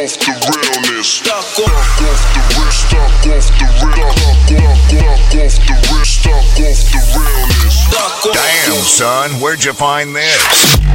off the realness. Stuck off the wrist, stuck off the wrist, stuck off the realness. Damn, son, where'd you find this?